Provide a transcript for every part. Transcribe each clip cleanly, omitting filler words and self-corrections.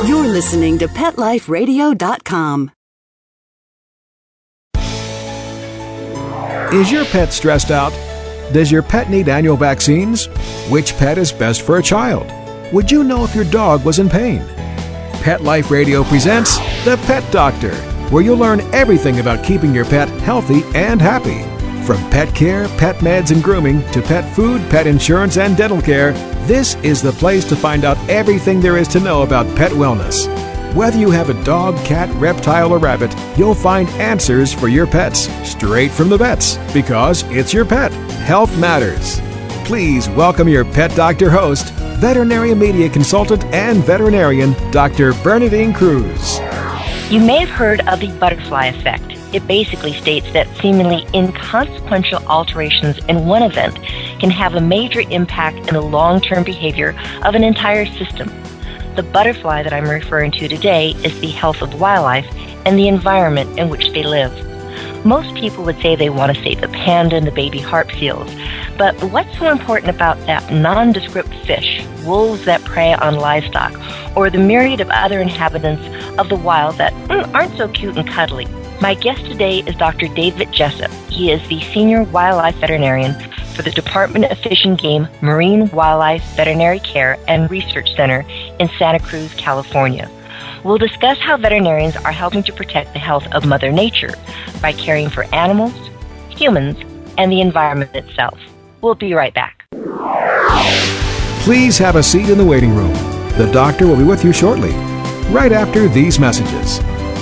You're listening to PetLifeRadio.com. Is your pet stressed out? Does your pet need annual vaccines? Which pet is best for a child? Would you know if your dog was in pain? Pet Life Radio presents The Pet Doctor, where you'll learn everything about keeping your pet healthy and happy. From pet care, pet meds and grooming, to pet food, pet insurance, and dental care, this is the place to find out everything there is to know about pet wellness. Whether you have a dog, cat, reptile, or rabbit, you'll find answers for your pets straight from the vets, because it's your pet. Health matters. Please welcome your Pet Doctor host, veterinary media consultant and veterinarian, Dr. Bernadine Cruz. You may have heard of the butterfly effect. It basically states that seemingly inconsequential alterations in one event can have a major impact in the long-term behavior of an entire system. The butterfly that I'm referring to today is the health of wildlife and the environment in which they live. Most people would say they want to save the panda and the baby harp seals, but what's so important about that nondescript fish, wolves that prey on livestock, or the myriad of other inhabitants of the wild that aren't so cute and cuddly? My guest today is Dr. David Jessup. He is the Senior Wildlife Veterinarian for the Department of Fish and Game Marine Wildlife Veterinary Care and Research Center in Santa Cruz, California. We'll discuss how veterinarians are helping to protect the health of Mother Nature by caring for animals, humans, and the environment itself. We'll be right back. Please have a seat in the waiting room. The doctor will be with you shortly, right after these messages.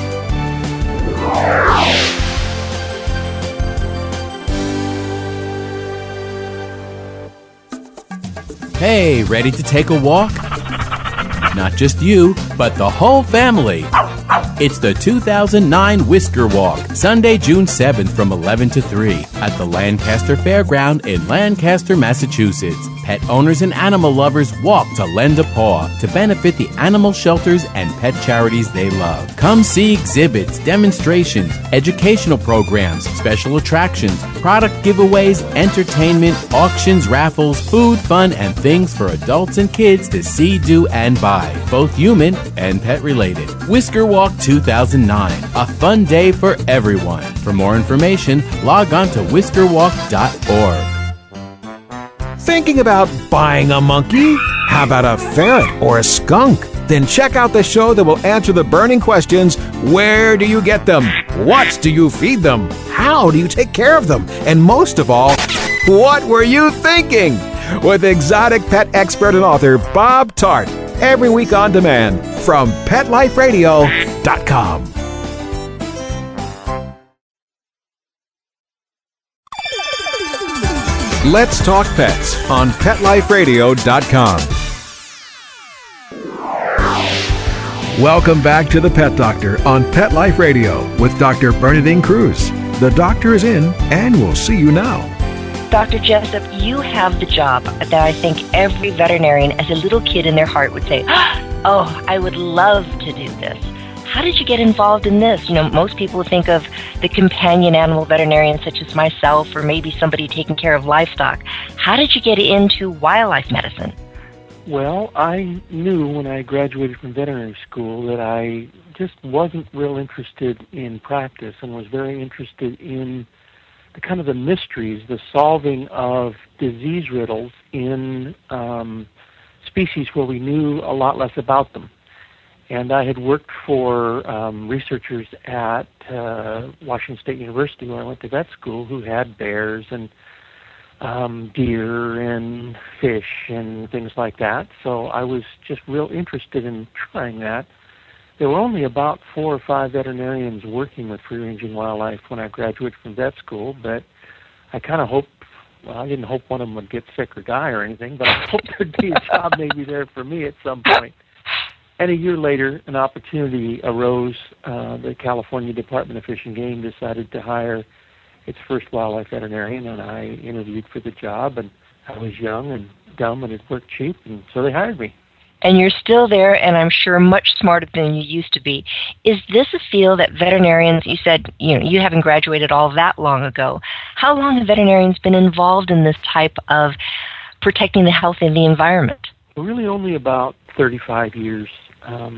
Hey, ready to take a walk? Not just you, but the whole family. It's the 2009 Whisker Walk, Sunday, June 7th from 11 to 3 at the Lancaster Fairground in Lancaster, Massachusetts. Pet owners and animal lovers walk to lend a paw to benefit the animal shelters and pet charities they love. Come see exhibits, demonstrations, educational programs, special attractions, product giveaways, entertainment, auctions, raffles, food, fun, and things for adults and kids to see, do, and buy, both human and pet related. Whisker Walk 2009, a fun day for everyone. For more information, log on to whiskerwalk.org. Thinking about buying a monkey? How about a ferret or a skunk? Then check out the show that will answer the burning questions: where do you get them? What do you feed them? How do you take care of them? And most of all, what were you thinking? With exotic pet expert and author Bob Tart. Every week on demand from PetLifeRadio.com. Let's Talk Pets on PetLifeRadio.com. Welcome back to The Pet Doctor on Pet Life Radio with Dr. Bernadine Cruz. The doctor is in, and we'll see you now. Dr. Jessup, you have the job that I think every veterinarian as a little kid in their heart would say, oh, I would love to do this. How did you get involved in this? You know, most people think of the companion animal veterinarian such as myself, or maybe somebody taking care of livestock. How did you get into wildlife medicine? Well, I knew when I graduated from veterinary school that I just wasn't real interested in practice and was very interested in the kind of the mysteries, the solving of disease riddles in species where we knew a lot less about them. And I had worked for researchers at Washington State University, where I went to vet school, who had bears and deer and fish and things like that. So I was just real interested in trying that. There were only about 4 or 5 veterinarians working with free-ranging wildlife when I graduated from vet school, but I kind of hoped, well, I didn't hope one of them would get sick or die or anything, but I hoped there'd be a job maybe there for me at some point. And a year later, an opportunity arose. The California Department of Fish and Game decided to hire its first wildlife veterinarian, and I interviewed for the job, and I was young and dumb and it worked cheap, and so they hired me. And you're still there, and I'm sure much smarter than you used to be. Is this a field that veterinarians, you said, you haven't graduated all that long ago. How long have veterinarians been involved in this type of protecting the health of the environment? Really only about 35 years.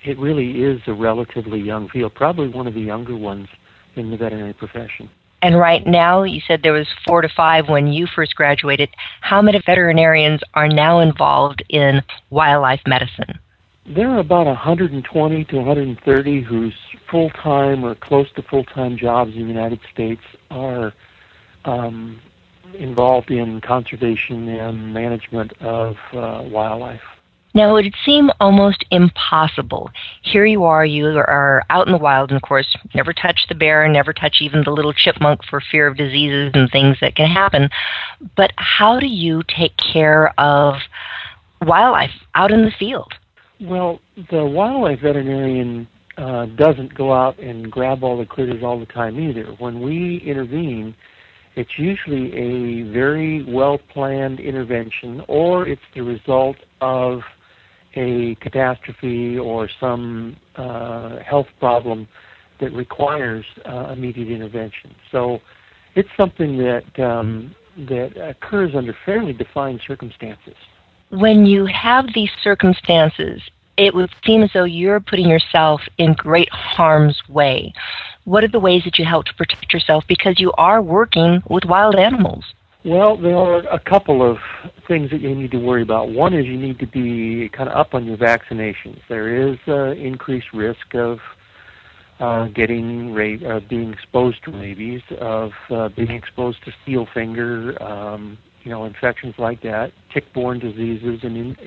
it really is a relatively young field, probably one of the younger ones in the veterinary profession. And right now, you said there was 4 to 5 when you first graduated. How many veterinarians are now involved in wildlife medicine? There are about 120 to 130 whose full-time or close to full-time jobs in the United States are involved in conservation and management of wildlife. Now, it would seem almost impossible. Here you are out in the wild, and of course, never touch the bear, never touch even the little chipmunk for fear of diseases and things that can happen. But how do you take care of wildlife out in the field? Well, the wildlife veterinarian doesn't go out and grab all the critters all the time either. When we intervene, it's usually a very well-planned intervention, or it's the result of a catastrophe or some health problem that requires immediate intervention. So it's something that occurs under fairly defined circumstances. When you have these circumstances, it would seem as though you're putting yourself in great harm's way. What are the ways that you help to protect yourself, because you are working with wild animals? Well, there are a couple of things that you need to worry about. One is you need to be kind of up on your vaccinations. There is increased risk of being exposed to rabies, of being exposed to steel finger, infections like that, tick-borne diseases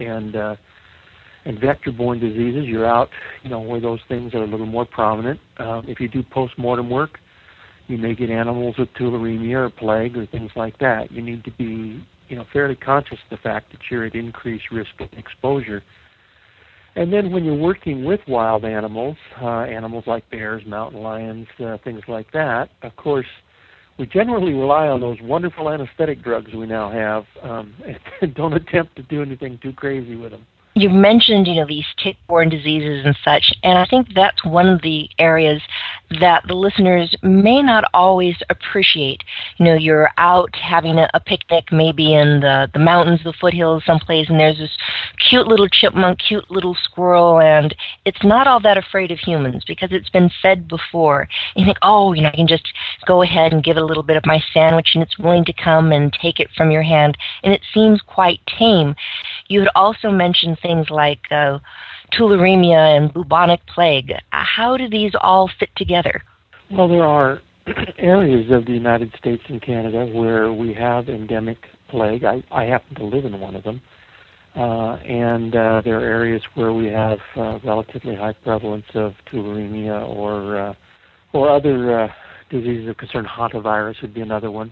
and vector-borne diseases. You're out, where those things are a little more prominent. If you do post-mortem work, you may get animals with tularemia or plague or things like that. You need to be, fairly conscious of the fact that you're at increased risk of exposure. And then when you're working with wild animals, animals like bears, mountain lions, things like that, of course, we generally rely on those wonderful anesthetic drugs we now have, and don't attempt to do anything too crazy with them. You've mentioned, these tick-borne diseases and such, and I think that's one of the areas that the listeners may not always appreciate. You're out having a picnic, maybe in the mountains, the foothills, someplace, and there's this cute little chipmunk, cute little squirrel, and it's not all that afraid of humans because it's been fed before. And you think, I can just go ahead and give it a little bit of my sandwich, and it's willing to come and take it from your hand, and it seems quite tame. You had also mentioned things like tularemia and bubonic plague. How do these all fit together? Well, there are areas of the United States and Canada where we have endemic plague. I happen to live in one of them. And there are areas where we have relatively high prevalence of tularemia or other diseases of concern. Hantavirus would be another one.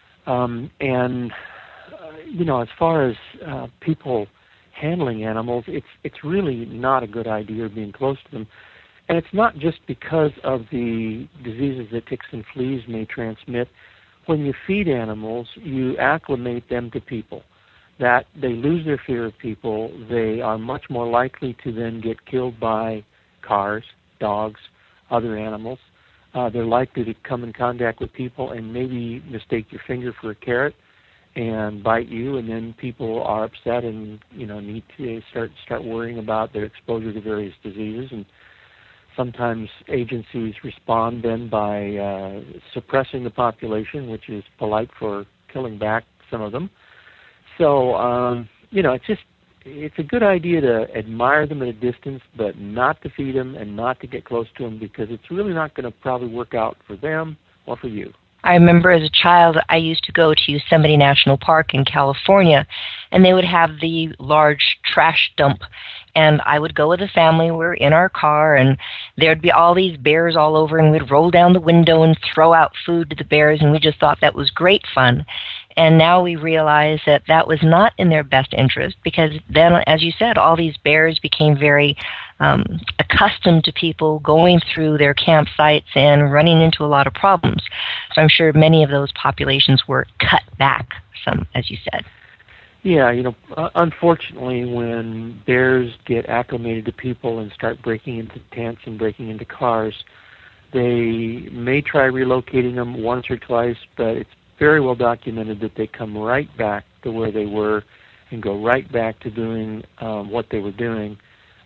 As far as people handling animals, it's really not a good idea being close to them. And it's not just because of the diseases that ticks and fleas may transmit. When you feed animals, you acclimate them to people, that they lose their fear of people. They are much more likely to then get killed by cars, dogs, other animals. They're likely to come in contact with people and maybe mistake your finger for a carrot and bite you, and then people are upset and need to start worrying about their exposure to various diseases. And sometimes agencies respond then by suppressing the population, which is polite for killing back some of them. So it's a good idea to admire them at a distance, but not to feed them and not to get close to them, because it's really not going to probably work out for them or for you. I remember as a child, I used to go to Yosemite National Park in California, and they would have the large trash dump. And I would go with the family. We were in our car, and there'd be all these bears all over, and we'd roll down the window and throw out food to the bears, and we just thought that was great fun. And now we realize that that was not in their best interest, because then, as you said, all these bears became very accustomed to people going through their campsites and running into a lot of problems. So I'm sure many of those populations were cut back some, as you said. Yeah, unfortunately, when bears get acclimated to people and start breaking into tents and breaking into cars, they may try relocating them once or twice, but it's very well documented that they come right back to where they were and go right back to doing what they were doing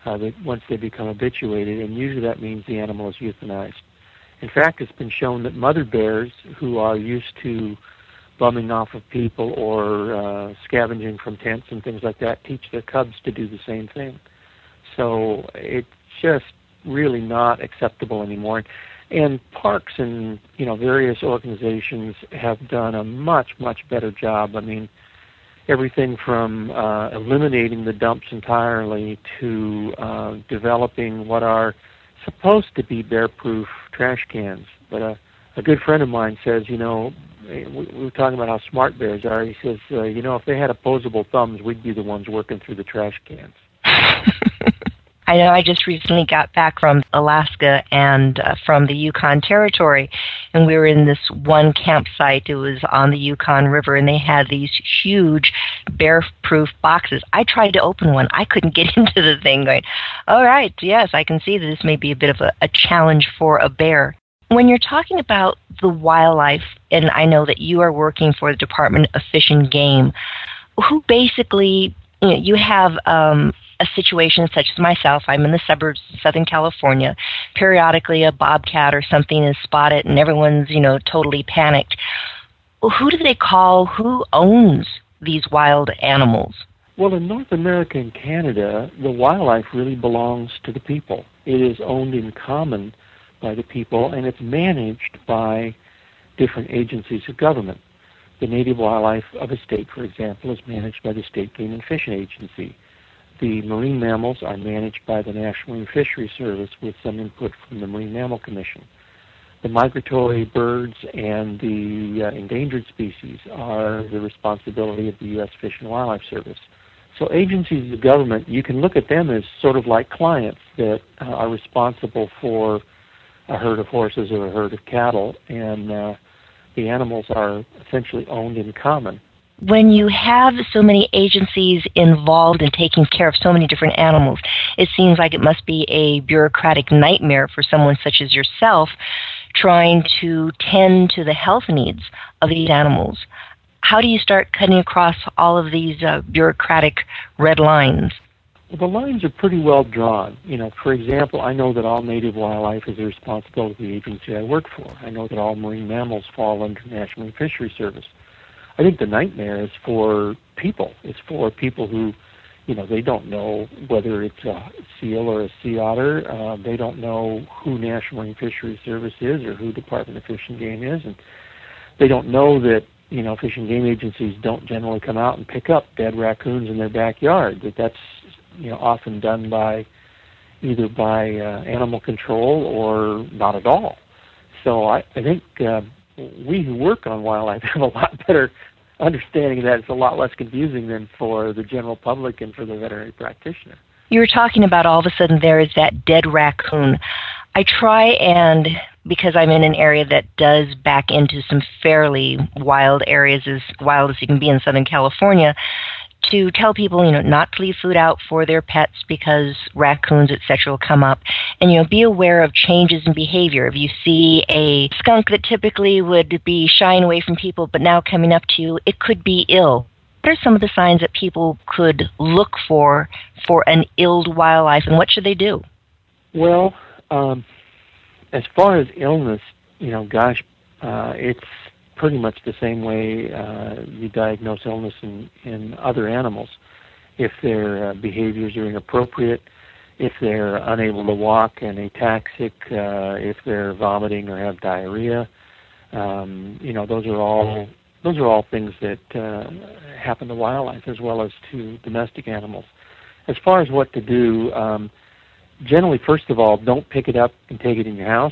once they become habituated, and usually that means the animal is euthanized. In fact, it's been shown that mother bears who are used to bumming off of people or scavenging from tents and things like that teach their cubs to do the same thing. So it's just really not acceptable anymore. And parks and various organizations have done a much, much better job. I mean, everything from eliminating the dumps entirely to developing what are supposed to be bear-proof trash cans. But a good friend of mine says, we were talking about how smart bears are. He says, if they had opposable thumbs, we'd be the ones working through the trash cans. I know I just recently got back from Alaska and from the Yukon Territory, and we were in this one campsite. It was on the Yukon River, and they had these huge bear-proof boxes. I tried to open one. I couldn't get into the thing going, all right, yes, I can see that this may be a bit of a challenge for a bear. When you're talking about the wildlife, and I know that you are working for the Department of Fish and Game, who basically, you have a situation such as myself. I'm in the suburbs of Southern California. Periodically, a bobcat or something is spotted, and everyone's, totally panicked. Who do they call? Who owns these wild animals? Well, in North America and Canada, the wildlife really belongs to the people. It is owned in common by the people, and it's managed by different agencies of government. The native wildlife of a state, for example, is managed by the State Game and Fish Agency. The marine mammals are managed by the National Marine Fisheries Service with some input from the Marine Mammal Commission. The migratory birds and the endangered species are the responsibility of the U.S. Fish and Wildlife Service. So agencies of government, you can look at them as sort of like clients that are responsible for a herd of horses or a herd of cattle, and the animals are essentially owned in common. When you have so many agencies involved in taking care of so many different animals, it seems like it must be a bureaucratic nightmare for someone such as yourself trying to tend to the health needs of these animals. How do you start cutting across all of these bureaucratic red lines? Well, the lines are pretty well drawn. For example, I know that all native wildlife is the responsibility of the agency I work for. I know that all marine mammals fall under the National Marine Fisheries Service. I think the nightmare is for people. It's for people who, they don't know whether it's a seal or a sea otter. They don't know who National Marine Fisheries Service is or who Department of Fish and Game is. And they don't know that, fish and game agencies don't generally come out and pick up dead raccoons in their backyard. That's, often done either by animal control or not at all. So I think we who work on wildlife have a lot better understanding of that. It's a lot less confusing than for the general public and for the veterinary practitioner. You were talking about all of a sudden there is that dead raccoon. I try and, because I'm in an area that does back into some fairly wild areas, as wild as you can be in Southern California, to tell people, not to leave food out for their pets because raccoons, etc., will come up. And, be aware of changes in behavior. If you see a skunk that typically would be shying away from people but now coming up to you, it could be ill. What are some of the signs that people could look for an ill wildlife, and what should they do? Well, as far as illness, it's pretty much the same way you diagnose illness in other animals. If their behaviors are inappropriate, if they're unable to walk and ataxic, if they're vomiting or have diarrhea, those are all things that happen to wildlife as well as to domestic animals. As far as what to do, generally, first of all, don't pick it up and take it in your house.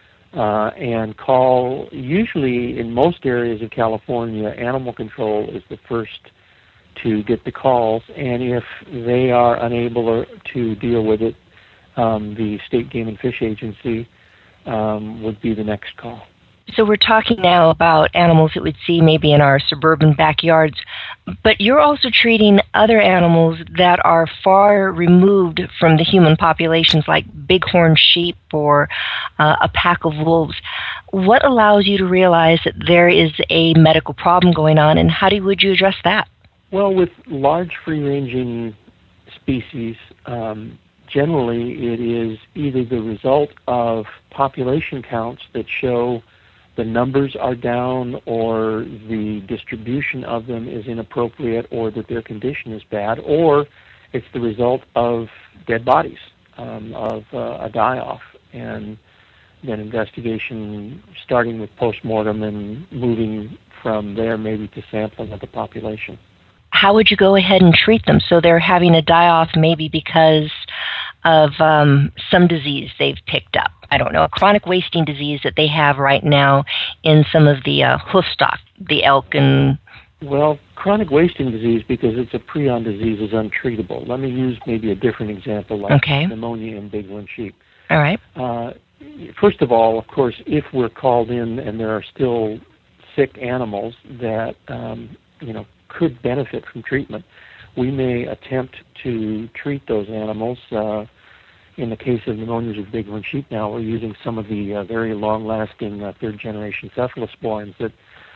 And call, usually in most areas of California, animal control is the first to get the calls, and if they are unable to deal with it, the State Game and Fish Agency would be the next call. So we're talking now about animals that we'd see maybe in our suburban backyards, but you're also treating other animals that are far removed from the human populations, like bighorn sheep or a pack of wolves. What allows you to realize that there is a medical problem going on, and how would you address that? Well, with large free-ranging species, generally it is either the result of population counts that show the numbers are down or the distribution of them is inappropriate or that their condition is bad, or it's the result of dead bodies, of a die-off, and then investigation starting with postmortem and moving from there maybe to sampling of the population. How would you go ahead and treat them? So they're having a die-off maybe because of some disease they've picked up. I don't know, a chronic wasting disease that they have right now in some of the hoof stock, the elk and... Well, chronic wasting disease, because it's a prion disease, is untreatable. Let me use maybe a different example, like pneumonia in bighorn sheep. All right. First of all, of course, if we're called in and there are still sick animals that could benefit from treatment, we may attempt to treat those animals. In the case of pneumonias of bighorn sheep now, we're using some of the very long-lasting third-generation cephalosporins that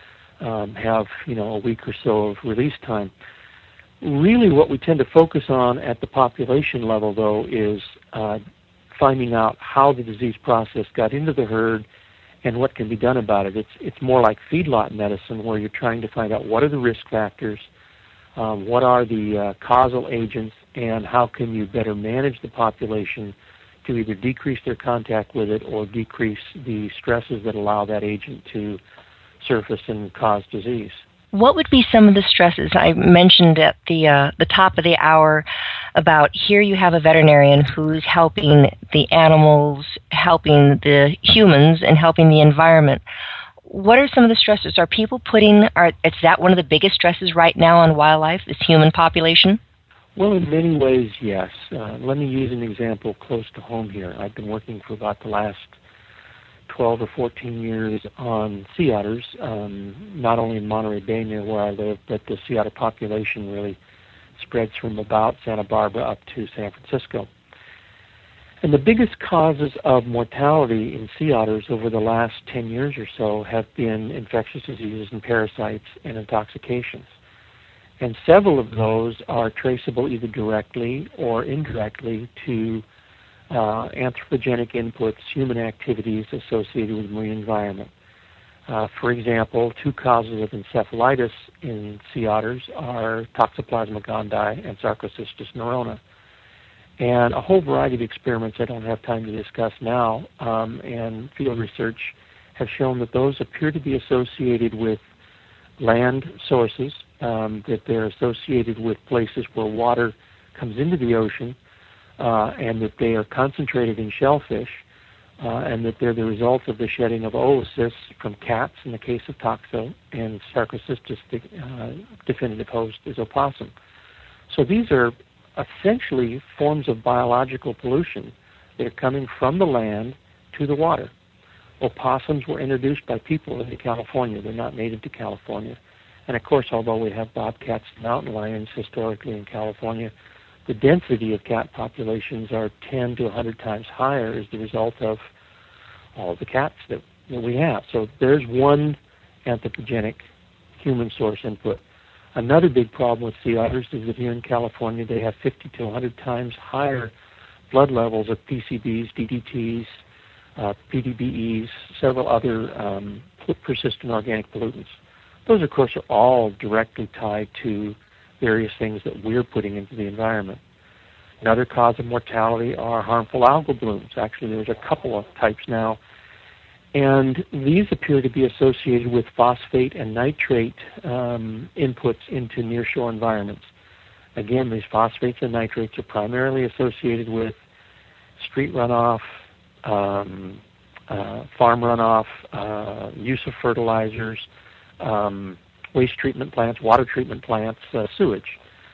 have, a week or so of release time. Really what we tend to focus on at the population level, though, is finding out how the disease process got into the herd and what can be done about it. It's more like feedlot medicine, where you're trying to find out what are the risk factors, what are the causal agents, and how can you better manage the population to either decrease their contact with it or decrease the stresses that allow that agent to surface and cause disease. What would be some of the stresses? I mentioned at the top of the hour about here you have a veterinarian who's helping the animals, helping the humans, and helping the environment. What are some of the stresses? Is that one of the biggest stresses right now on wildlife, this human population? Well, in many ways, yes. Let me use an example close to home here. I've been working for about the last 12 or 14 years on sea otters, not only in Monterey Bay near where I live, but the sea otter population really spreads from about Santa Barbara up to San Francisco. And the biggest causes of mortality in sea otters over the last 10 years or so have been infectious diseases and parasites and intoxications. And several of those are traceable either directly or indirectly to anthropogenic inputs, human activities associated with marine environment. For example, two causes of encephalitis in sea otters are Toxoplasma gondii and Sarcocystis neurona. And a whole variety of experiments I don't have time to discuss now, and field research have shown that those appear to be associated with land sources, that they're associated with places where water comes into the ocean, and that they are concentrated in shellfish, and that they're the result of the shedding of oocysts from cats in the case of Toxo, and Sarcocystis, the definitive host, is opossum. So these are essentially forms of biological pollution that are coming from the land to the water. Opossums were introduced by people into California. They're not native to California. And of course, although we have bobcats and mountain lions historically in California, the density of cat populations are 10 to 100 times higher as the result of all the cats that we have. So there's one anthropogenic human source input. Another big problem with sea otters is that here in California they have 50 to 100 times higher blood levels of PCBs, DDTs, PDBEs, several other persistent organic pollutants. Those, of course, are all directly tied to various things that we're putting into the environment. Another cause of mortality are harmful algal blooms. Actually, there's a couple of types now. And these appear to be associated with phosphate and nitrate inputs into nearshore environments. Again, these phosphates and nitrates are primarily associated with street runoff, farm runoff, use of fertilizers, waste treatment plants, water treatment plants, sewage.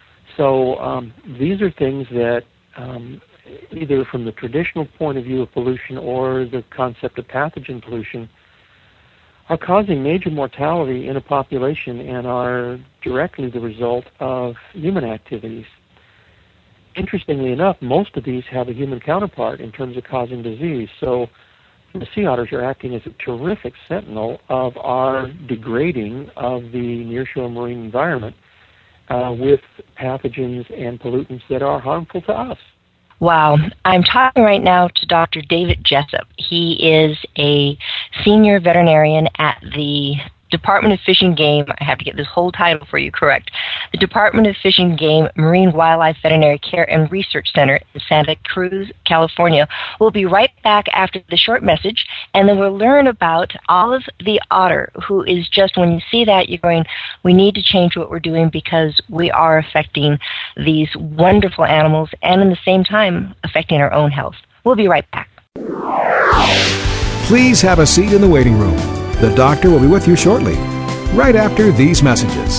So these are things that either from the traditional point of view of pollution or the concept of pathogen pollution are causing major mortality in a population and are directly the result of human activities. Interestingly enough, most of these have a human counterpart in terms of causing disease. So the sea otters are acting as a terrific sentinel of our degrading of the nearshore marine environment with pathogens and pollutants that are harmful to us. Wow. I'm talking right now to Dr. David Jessup. He is a senior veterinarian at the Department of Fish and Game. I have to get this whole title for you correct. The Department of Fish and Game Marine Wildlife Veterinary Care and Research Center in Santa Cruz, California. We'll be right back after the short message, and then we'll learn about Olive the otter, who is just, when you see that, you're going, we need to change what we're doing because we are affecting these wonderful animals and in the same time affecting our own health. We'll be right back. Please have a seat in the waiting room. The doctor will be with you shortly, right after these messages.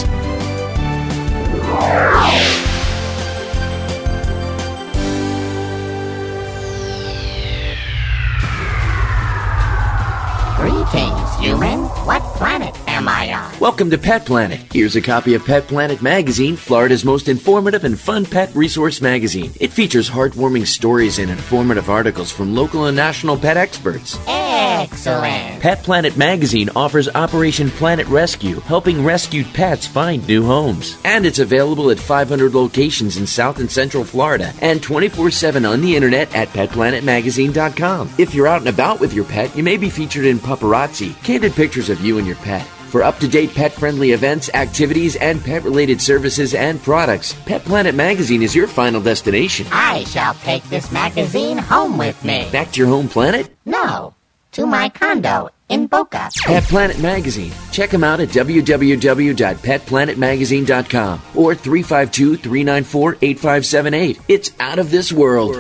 Greetings, human. What planet am I on? Welcome to Pet Planet. Here's a copy of Pet Planet Magazine, Florida's most informative and fun pet resource magazine. It features heartwarming stories and informative articles from local and national pet experts. Excellent. Pet Planet Magazine offers Operation Planet Rescue, helping rescued pets find new homes. And it's available at 500 locations in South and Central Florida and 24/7 on the internet at PetPlanetMagazine.com. If you're out and about with your pet, you may be featured in Paparazzi, candid pictures of you and your pet. For up-to-date pet-friendly events, activities, and pet-related services and products, Pet Planet Magazine is your final destination. I shall take this magazine home with me. Back to your home planet? No, to my condo in Boca. Pet Planet Magazine. Check them out at www.petplanetmagazine.com or 352-394-8578. It's out of this world.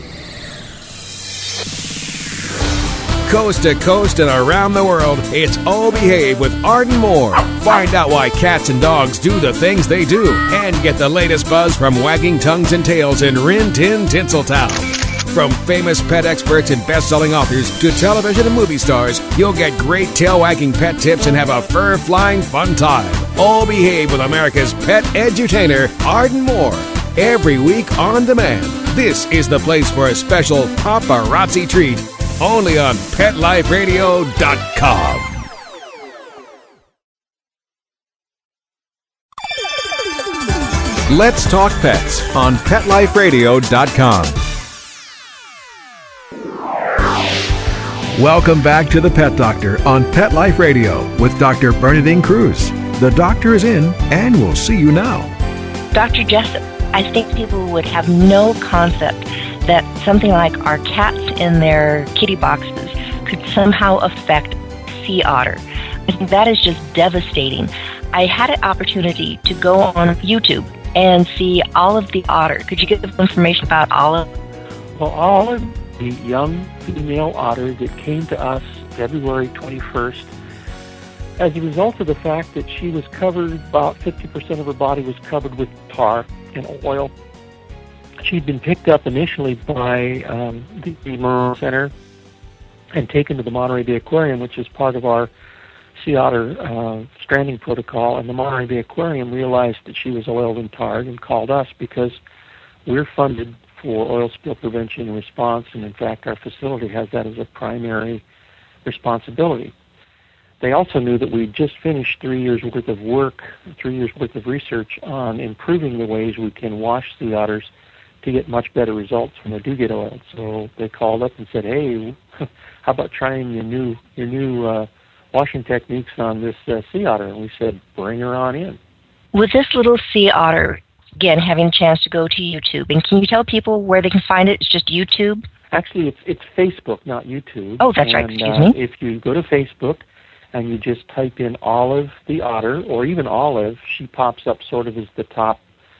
Coast to coast and around the world, it's Oh Behave with Arden Moore. Find out why cats and dogs do the things they do and get the latest buzz from wagging tongues and tails in Rin Tin Tinseltown. From famous pet experts and best-selling authors to television and movie stars, you'll get great tail-wagging pet tips and have a fur-flying fun time. Oh Behave with America's pet edutainer, Arden Moore. Every week on demand. This is the place for a special paparazzi treat. Only on PetLifeRadio.com. Let's Talk Pets on PetLifeRadio.com. Welcome back to the Pet Doctor on Pet Life Radio with Dr. Bernadine Cruz. The doctor is in, and we'll see you now. Dr. Jessup, I think people would have no concept that something like our cats in their kitty boxes could somehow affect sea otter. I think that is just devastating. I had an opportunity to go on YouTube and see Olive the otter. Could you give information about Olive? Well, Olive, the young female otter that came to us February 21st, as a result of the fact that she was covered, about 50% of her body was covered with tar and oil. She'd been picked up initially by the Marine Center and taken to the Monterey Bay Aquarium, which is part of our sea otter stranding protocol. And the Monterey Bay Aquarium realized that she was oiled and tarred and called us because we're funded for oil spill prevention and response, and in fact our facility has that as a primary responsibility. They also knew that we'd just finished 3 years' worth of work, 3 years' worth of research on improving the ways we can wash sea otters to get much better results when they do get oiled. So they called up and said, "Hey, how about trying your new washing techniques on this sea otter?" And we said, "Bring her on in." With this little sea otter, again, having a chance to go to YouTube, and can you tell people where they can find it? It's just YouTube? Actually, it's Facebook, not YouTube. Oh, that's right. Excuse me. If you go to Facebook and you just type in Olive the otter, or even Olive, she pops up sort of as the top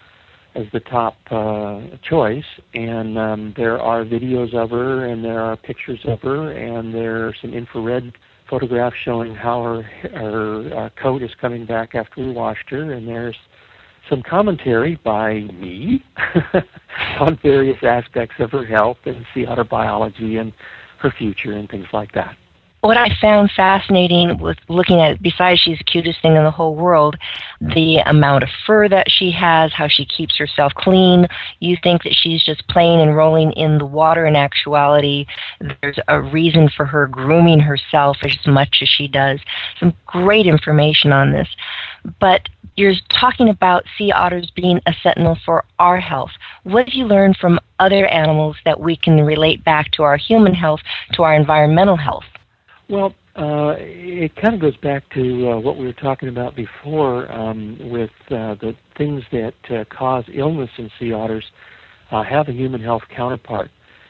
choice, and there are videos of her, and there are pictures of her, and there are some infrared photographs showing how her coat is coming back after we washed her, and there's some commentary by me on various aspects of her health and sea otter biology and her future and things like that. What I found fascinating with looking at it, besides she's the cutest thing in the whole world, the amount of fur that she has, how she keeps herself clean. You think that she's just playing and rolling in the water. In actuality, there's a reason for her grooming herself as much as she does. Some great information on this. But you're talking about sea otters being a sentinel for our health. What have you learned from other animals that we can relate back to our human health, to our environmental health? Well, it kind of goes back to what we were talking about before with the things that cause illness in sea otters have a human health counterpart.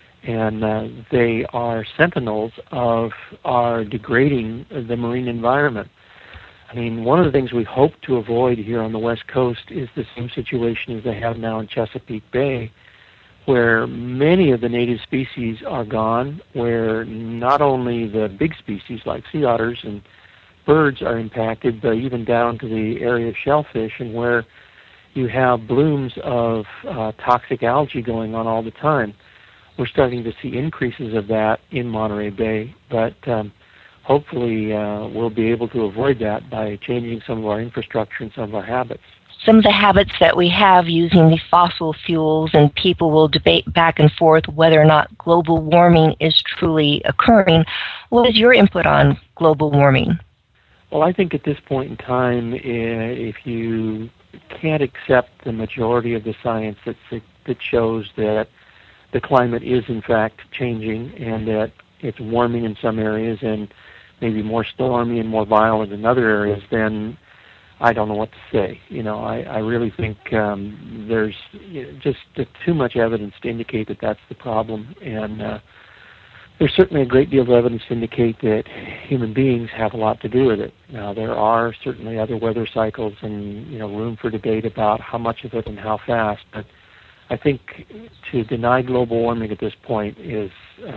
And they are sentinels of our degrading the marine environment. I mean, one of the things we hope to avoid here on the West Coast is the same situation as they have now in Chesapeake Bay, where many of the native species are gone, where not only the big species like sea otters and birds are impacted, but even down to the area of shellfish, and where you have blooms of toxic algae going on all the time. We're starting to see increases of that in Monterey Bay, but hopefully we'll be able to avoid that by changing some of our infrastructure and some of our habits. Some of the habits that we have using the fossil fuels, and people will debate back and forth whether or not global warming is truly occurring. What is your input on global warming? Well, I think at this point in time, if you can't accept the majority of the science that shows that the climate is in fact changing and that it's warming in some areas and maybe more stormy and more violent in other areas, then I don't know what to say. You know, I really think there's just too much evidence to indicate that that's the problem, and there's certainly a great deal of evidence to indicate that human beings have a lot to do with it. Now, there are certainly other weather cycles and, you know, room for debate about how much of it and how fast, but I think to deny global warming at this point is,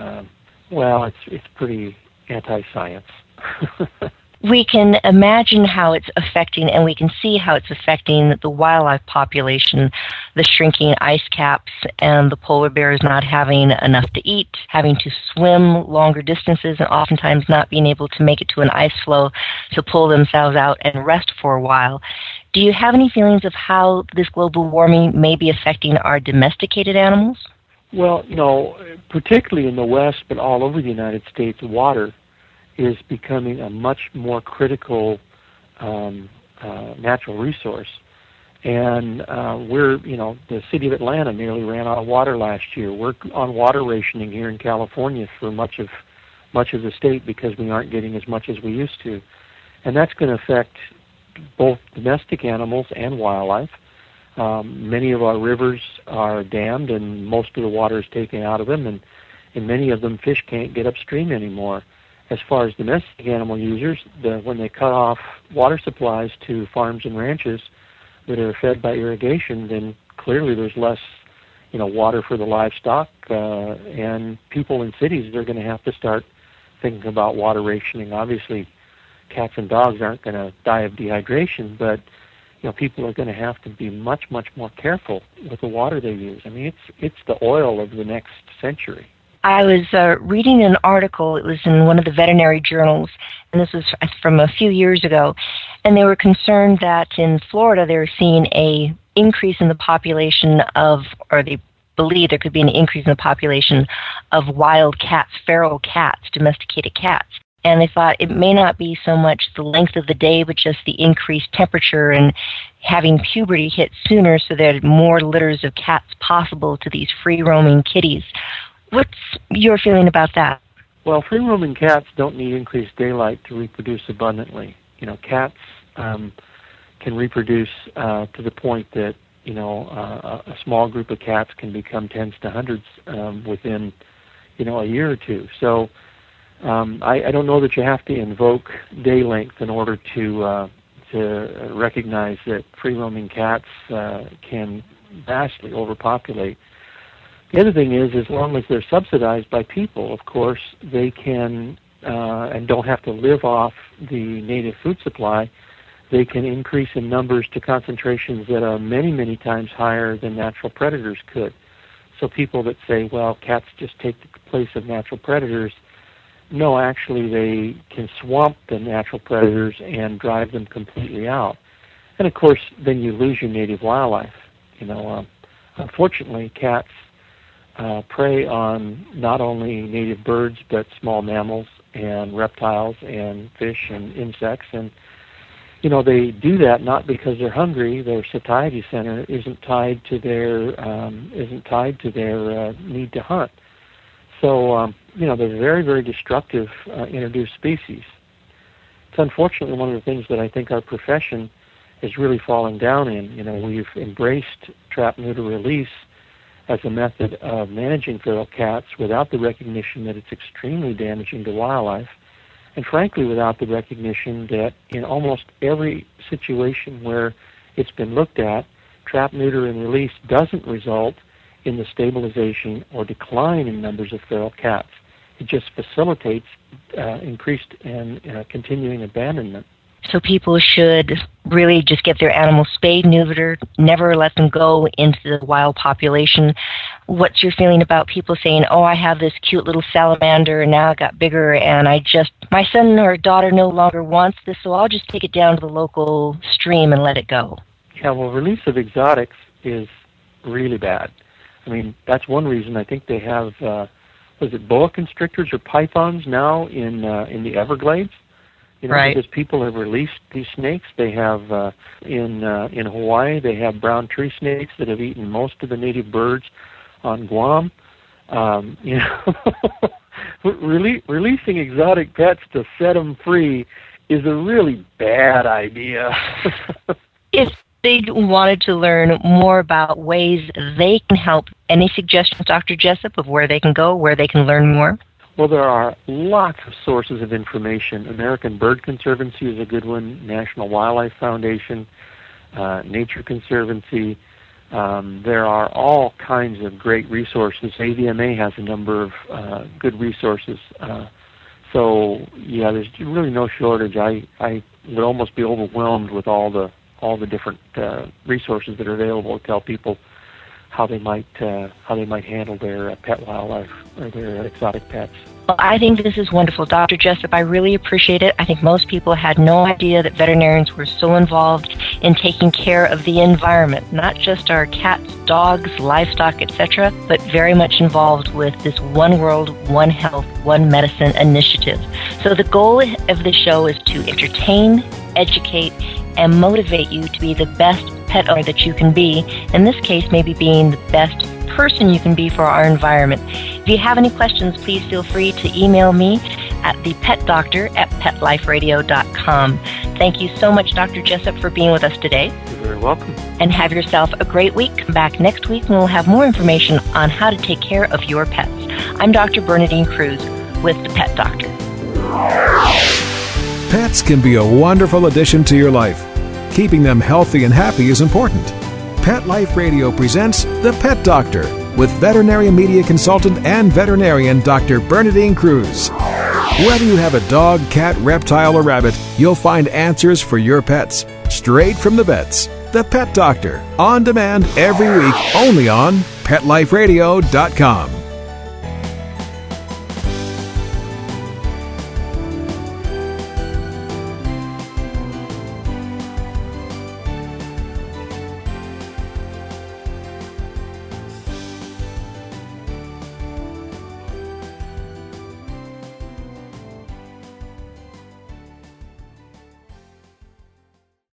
it's pretty anti-science. We can imagine how it's affecting, and we can see how it's affecting the wildlife population, the shrinking ice caps, and the polar bears not having enough to eat, having to swim longer distances, and oftentimes not being able to make it to an ice floe to pull themselves out and rest for a while. Do you have any feelings of how this global warming may be affecting our domesticated animals? Well, no, particularly in the West, but all over the United States, water is becoming a much more critical natural resource. And the city of Atlanta nearly ran out of water last year. We're on water rationing here in California for much of the state because we aren't getting as much as we used to. And that's going to affect both domestic animals and wildlife. Many of our rivers are dammed and most of the water is taken out of them, and in many of them fish can't get upstream anymore. As far as domestic animal users, when they cut off water supplies to farms and ranches that are fed by irrigation, then clearly there's less, water for the livestock, and people in cities are going to have to start thinking about water rationing. Obviously, cats and dogs aren't going to die of dehydration, but people are going to have to be much, much more careful with the water they use. I mean, it's the oil of the next century. I was reading an article. It was in one of the veterinary journals, and this was from a few years ago, and they were concerned that in Florida they were seeing an increase in the population or they believe there could be an increase in the population of wild cats, feral cats, domesticated cats. And they thought it may not be so much the length of the day, but just the increased temperature and having puberty hit sooner, so there are more litters of cats possible to these free-roaming kitties. What's your feeling about that? Well, free-roaming cats don't need increased daylight to reproduce abundantly. Cats can reproduce to the point that, a small group of cats can become tens to hundreds within, a year or two. So I don't know that you have to invoke day length in order to recognize that free-roaming cats can vastly overpopulate. The other thing is, as long as they're subsidized by people, of course, they can, and don't have to live off the native food supply, they can increase in numbers to concentrations that are many, many times higher than natural predators could. So people that say, well, cats just take the place of natural predators, No, actually, they can swamp the natural predators and drive them completely out. And of course, then you lose your native wildlife. Unfortunately, cats prey on not only native birds but small mammals and reptiles and fish and insects. And they do that not because they're hungry. Their satiety center isn't tied to their need to hunt. So they're very, very destructive introduced species. It's unfortunately one of the things that I think our profession is really falling down in. We've embraced trap, neuter, release as a method of managing feral cats without the recognition that it's extremely damaging to wildlife, and frankly without the recognition that in almost every situation where it's been looked at, trap, neuter, and release doesn't result in the stabilization or decline in numbers of feral cats. It just facilitates increased and continuing abandonment. So people should really just get their animals spayed, neutered, never let them go into the wild population. What's your feeling about people saying, I have this cute little salamander and now it got bigger and my son or daughter no longer wants this, so I'll just take it down to the local stream and let it go? Yeah, well, release of exotics is really bad. I mean, that's one reason I think they have, was it boa constrictors or pythons now in the Everglades? Right. Because people have released these snakes. They have in Hawaii. They have brown tree snakes that have eaten most of the native birds on Guam. Releasing exotic pets to set them free is a really bad idea. If they wanted to learn more about ways they can help, any suggestions, Dr. Jessup, of where they can go, where they can learn more? Well, there are lots of sources of information. American Bird Conservancy is a good one, National Wildlife Foundation, Nature Conservancy. There are all kinds of great resources. AVMA has a number of good resources. So, there's really no shortage. I would almost be overwhelmed with all the different resources that are available to tell people how they might handle their pet wildlife or their exotic pets. Well, I think this is wonderful, Dr. Jessup. I really appreciate it. I think most people had no idea that veterinarians were so involved in taking care of the environment, not just our cats, dogs, livestock, etc., but very much involved with this One World, One Health, One Medicine initiative. So the goal of the show is to entertain, educate, and motivate you to be the best pet owner that you can be. In this case, maybe being the best person you can be for our environment. If you have any questions, please feel free to email me at thepetdoctor@petliferadio.com. Thank you so much, Dr. Jessup, for being with us today. You're very welcome. And have yourself a great week. Come back next week and we'll have more information on how to take care of your pets. I'm Dr. Bernadine Cruz with The Pet Doctor. Pets can be a wonderful addition to your life. Keeping them healthy and happy is important. Pet Life Radio presents The Pet Doctor with veterinary media consultant and veterinarian Dr. Bernadine Cruz. Whether you have a dog, cat, reptile, or rabbit, you'll find answers for your pets straight from the vets. The Pet Doctor, on demand every week, only on PetLifeRadio.com.